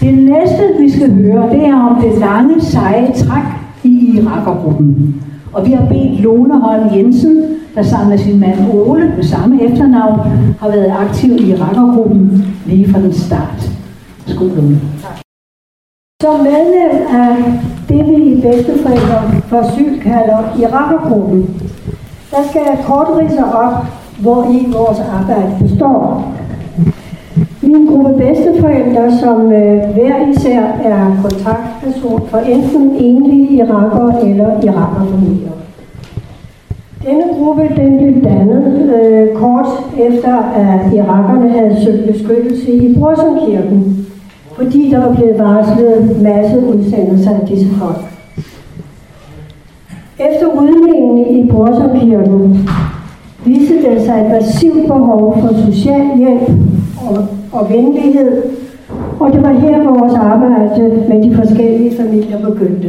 Det næste, vi skal høre, det er om det lange, seje træk i irakergruppen. Og vi har bedt Lone Holm Jensen, der sammen med sin mand Ole med samme efternavn har været aktiv i irakergruppen lige fra den start. Skål, Lone. Som medlem af det, vi i Bedsteforældre for Asyl kalder irakergruppen, der skal jeg kort ridse op, hvor i vores arbejde består. Vi er en gruppe bedsteforældre, som hver især er kontaktperson for enten enlige irakere eller irakerfamilier. Denne gruppe den blev dannet kort efter, at irakerne havde søgt beskyttelse i Brorsumkirken, fordi der var blevet varslet masseudsendelser af disse folk. Efter rydningen i Brorsumkirken viste det sig et massivt behov for social hjælp og venlighed, og det var her, vores arbejde med de forskellige familier begyndte.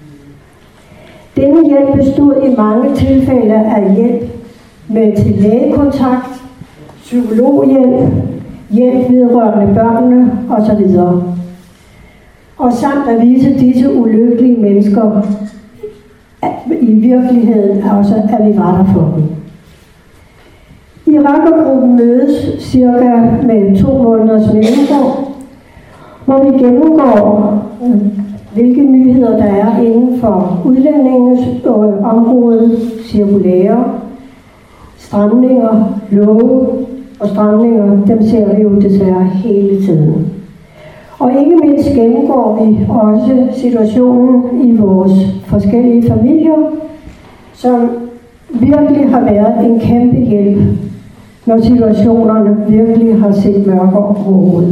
Denne hjælp bestod i mange tilfælde af hjælp med til lægekontakt, psykologhjælp, hjælp vedrørende børnene osv. Og samt at vise disse ulykkelige mennesker at i virkeligheden også, at vi var der for dem. Irakergruppen mødes cirka med 2 måneders mellemrum, hvor vi gennemgår, hvilke nyheder der er inden for udlændingens område, cirkulære, stramninger, love og stramninger, dem ser vi jo desværre hele tiden. Og ikke mindst gennemgår vi også situationen i vores forskellige familier, som virkelig har været en kæmpe hjælp, når situationerne virkelig har set mørkere ud.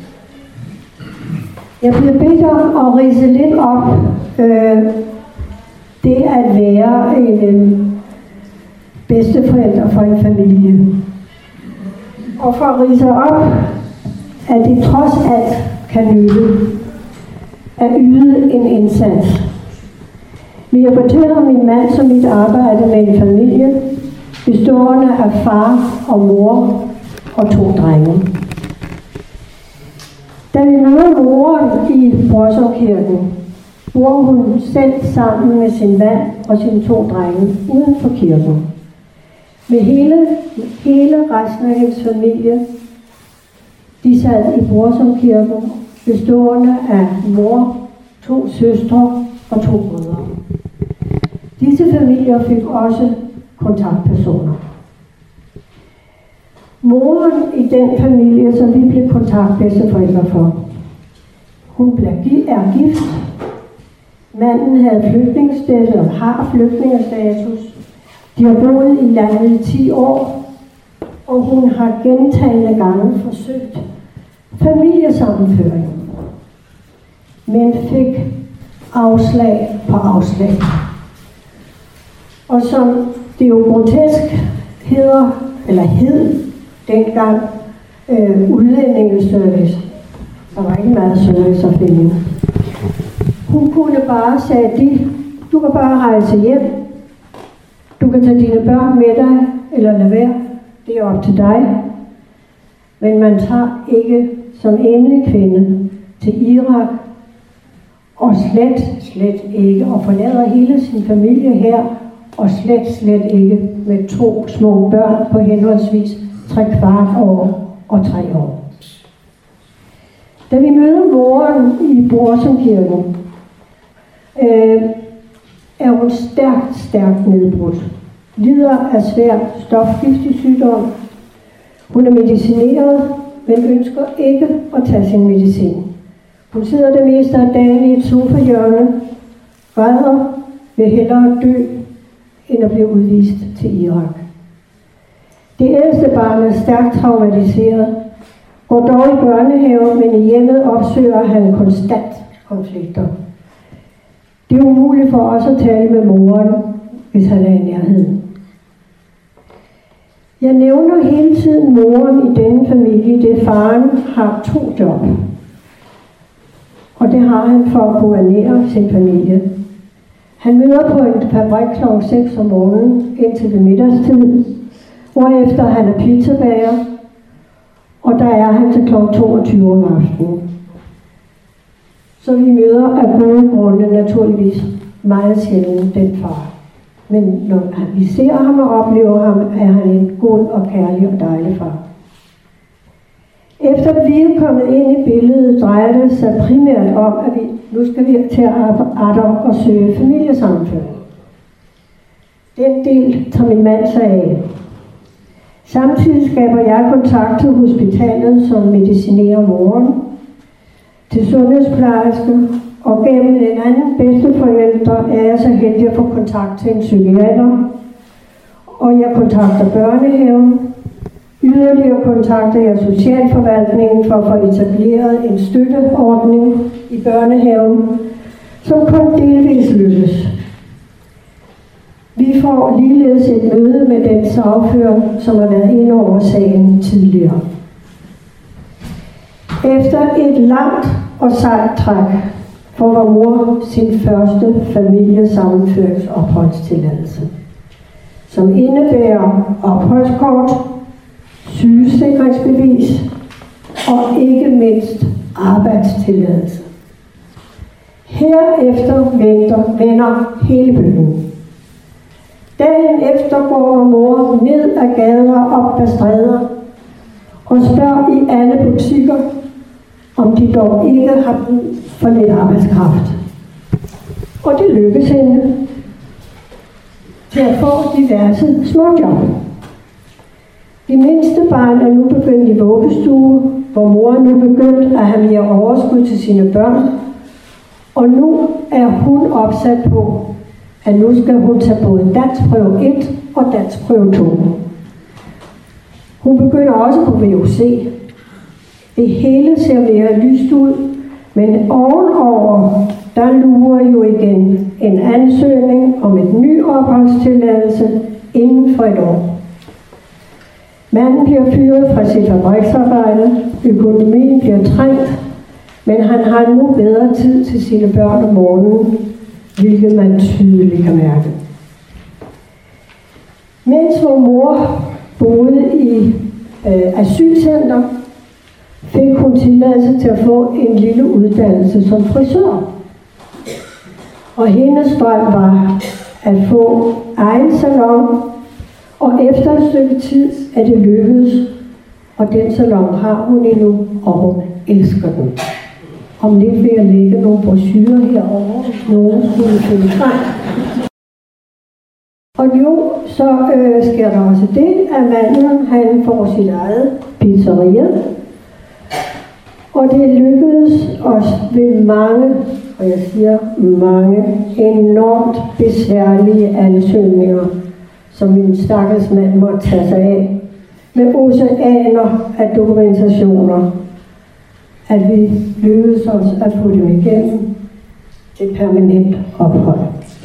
Jeg bliver bedt om at ridse lidt op det at være en bedsteforælder for en familie. Og for at ridse op, at det trods alt kan nytte at yde en indsats. Men jeg fortæller min mand som mit arbejde med en familie, bestående af far og mor og 2 drenge. Da vi møder moren i Brorsumkirken, bor hun selv sammen med sin mand og sine 2 drenge uden for kirken. Med hele resten af hendes familie, de sad i Brorsumkirken, bestående af mor, 2 søstre og 2 brødre. Disse familier fik også kontaktpersoner. Moren i den familie, som vi blev kontaktbedsteforældre for, hun er gift. Manden havde flygtningsstatus og har flygtningestatus. De har boet i landet i 10 år, og hun har gentagne gange forsøgt familiesammenføring, men fik afslag på afslag. Og som det jo grotesk hed dengang udlændingeservice. Der var ikke meget service at finde. Hun kunne bare sige, du kan bare rejse hjem. Du kan tage dine børn med dig, eller lade være. Det er op til dig. Men man tager ikke som enlig kvinde til Irak, og slet ikke, og forlader hele sin familie her, og slet ikke med 2 små børn på henholdsvis 3/4 år og 3 år. Da vi møder moren i Brorsumkirken, er hun stærkt nedbrudt. Lider af svær stofgiftig sygdom. Hun er medicineret, men ønsker ikke at tage sin medicin. Hun sidder det meste af dagen i et sofahjørne, græder, vil hellere dø, end at blive udvist til Irak. Det ældste barn er stærkt traumatiseret, går dog i børnehave, men i hjemmet opsøger han konstant konflikter. Det er umuligt for os at tale med moren, hvis han er i nærheden. Jeg nævner hele tiden moren i denne familie, det faren har 2 job. Og det har han for at kunne ernære sin familie. Han møder på en fabrik kl. 6 om morgenen indtil ved middagstid, hvorefter han er pizzabager, og der er han til kl. 22 om aftenen. Så vi møder af gode grunde naturligvis meget sjældent den far. Men når vi ser ham og oplever ham, er han en god og kærlig og dejlig far. Efter at vi er kommet ind i billedet, drejer det sig primært om, at nu skal vi til at og søge familiesammenføring. Den del tager min mand sig af. Samtidig skaber jeg kontakt til hospitalet, som medicinerer moren, til sundhedsplejersker, og gennem en anden bedsteforældre er jeg så heldig at få kontakt til en psykiater, og jeg kontakter børnehaven. Yderligere kontakter jeg socialforvaltningen for at få etableret en støtteordning i børnehaven, som kun delvis lykkes. Vi får ligeledes et møde med den sagfører, som har været inde over sagen tidligere. Efter et langt og sejt træk får vor mor sin første familiesammenføringsopholdstilladelse, som indebærer opholdskort, sygesikringsbevis og ikke mindst arbejdstilladelse. Herefter vender hele byen. Dagen efter går mor ned ad gader og op ad stræder og spørger i alle butikker, om de dog ikke har brug for lidt arbejdskraft. Og det lykkes hende til at få diverse småjob. Det mindste barn er nu begyndt i vuggestue, hvor mor er nu begyndt at have mere overskud til sine børn, og nu er hun opsat på, at nu skal hun tage både danskprøve 1 og danskprøve 2. Hun begynder også på VUC. Det hele ser mere lyst ud, men ovenover, der lurer jo igen en ansøgning om et ny opholdstilladelse inden for et år. Manden bliver fyret fra sit fabriksarbejde, økonomien bliver trængt, men han har nu bedre tid til sine børn om morgenen, hvilket man tydeligt kan mærke. Mens vor mor boede i asylcenter, fik hun tilladelse til at få en lille uddannelse som frisør. Og hendes drøm var at få egen salon, og efter et stykke tid er det lykkedes, og den salon har hun endnu, og hun elsker den. Om lidt vil jeg lægge nogle brochurer herovre, hvis nogen skulle finde frem. Og nu så sker der også det, at manden han får sit eget pizzeria. Og det lykkedes os ved mange, og jeg siger mange, enormt besværlige ansøgninger, som min stakkels mand måtte tage sig af, med oceaner af dokumentationer, at vi lykkedes os at få dem igennem til permanent ophold.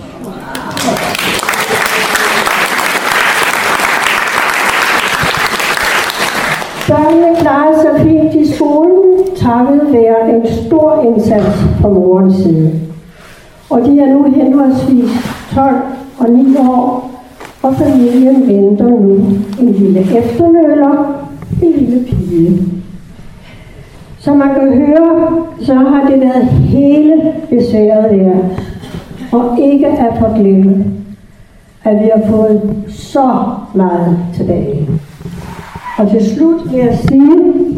Børnene klarede sig fint i skolen, takket være en stor indsats fra morens side. Og de er nu henholdsvis 12 og 9 år, og familien venter nu en lille efternøller, en lille pige. Som man kan høre, så har det været hele besværet her, og ikke at forglemme, at vi har fået så meget tilbage. Og til slut vil jeg sige,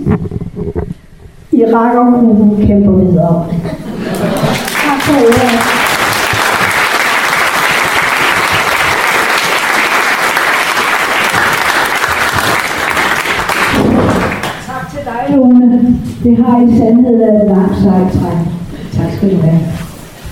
Irakergruppen kæmper videre. Tak for ordet. Tak til dig, Lone. Det har i sandhed været et langt sejt træk. Tak skal du have.